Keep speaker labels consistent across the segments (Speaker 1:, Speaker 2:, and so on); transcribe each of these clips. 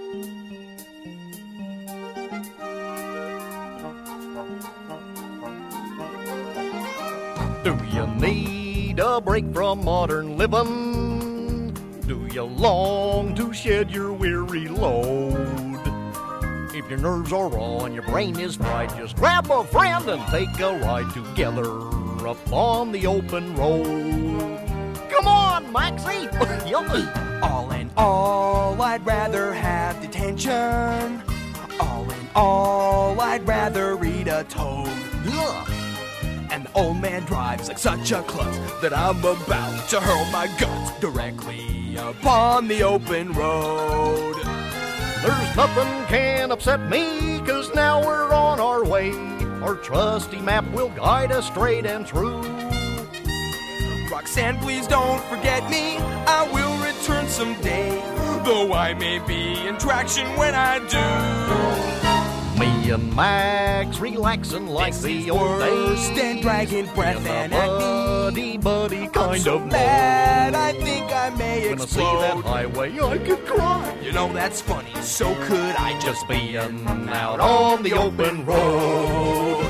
Speaker 1: Do you need a break from modern living? Do you long to shed your weary load? If your nerves are raw and your brain is fried, just grab a friend and take a ride together up on the open road. Come on, Maxie!
Speaker 2: All in all, I'd rather have detention. All in all, I'd rather read a toad. And the old man drives like such a klutz that I'm about to hurl my guts directly upon the open road.
Speaker 1: There's nothing can upset me, 'cause now we're on our way. Our trusty map will guide us straight and true.
Speaker 2: Roxanne, please don't forget me. I will return someday, though I may be in traction when I do.
Speaker 1: Me and Max relaxing like the old days.
Speaker 2: Stand dragging breath and
Speaker 1: buddy, buddy kind
Speaker 2: so
Speaker 1: of
Speaker 2: mad,
Speaker 1: mode.
Speaker 2: I think I may
Speaker 1: When
Speaker 2: explode.
Speaker 1: I see that highway, I could cry.
Speaker 2: You know, that's funny, so could I just be
Speaker 1: Out on the open road.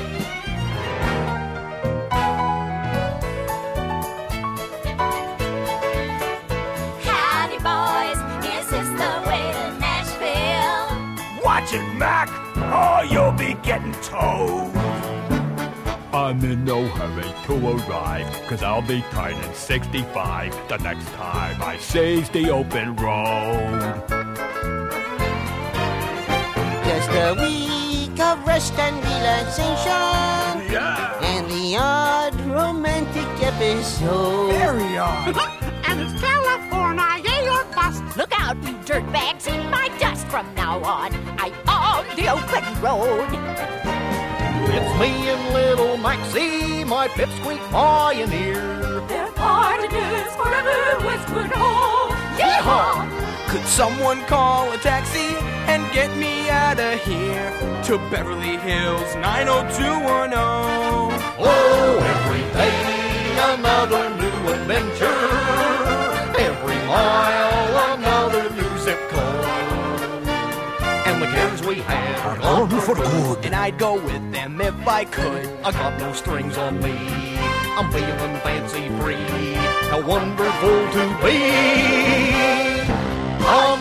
Speaker 3: Howdy, boys. Is this the way to Nashville?
Speaker 4: Watch it, Mac, or you'll be getting towed. I'm in no hurry to arrive, 'cause I'll be turning 65 the next time I seize the open road.
Speaker 5: Just a week of rest and relaxation.
Speaker 4: Yeah!
Speaker 5: And the odd romantic episode.
Speaker 2: very odd.
Speaker 6: And it's California, yeah, or bust.
Speaker 3: Look out, you dirtbags, in my dust. From now on, I'm on the open road.
Speaker 1: It's me and little Maxie, my pipsqueak pioneer.
Speaker 3: They're partners forever westward home. Yeehaw!
Speaker 2: Could someone call a taxi and get me out of here to Beverly Hills 90210?
Speaker 1: Oh, every day another new adventure. Every mile another new zip code. And the cares we had are gone for good.
Speaker 2: And I'd go with them if I could.
Speaker 1: I got no strings on me. I'm feeling fancy free. How wonderful to be on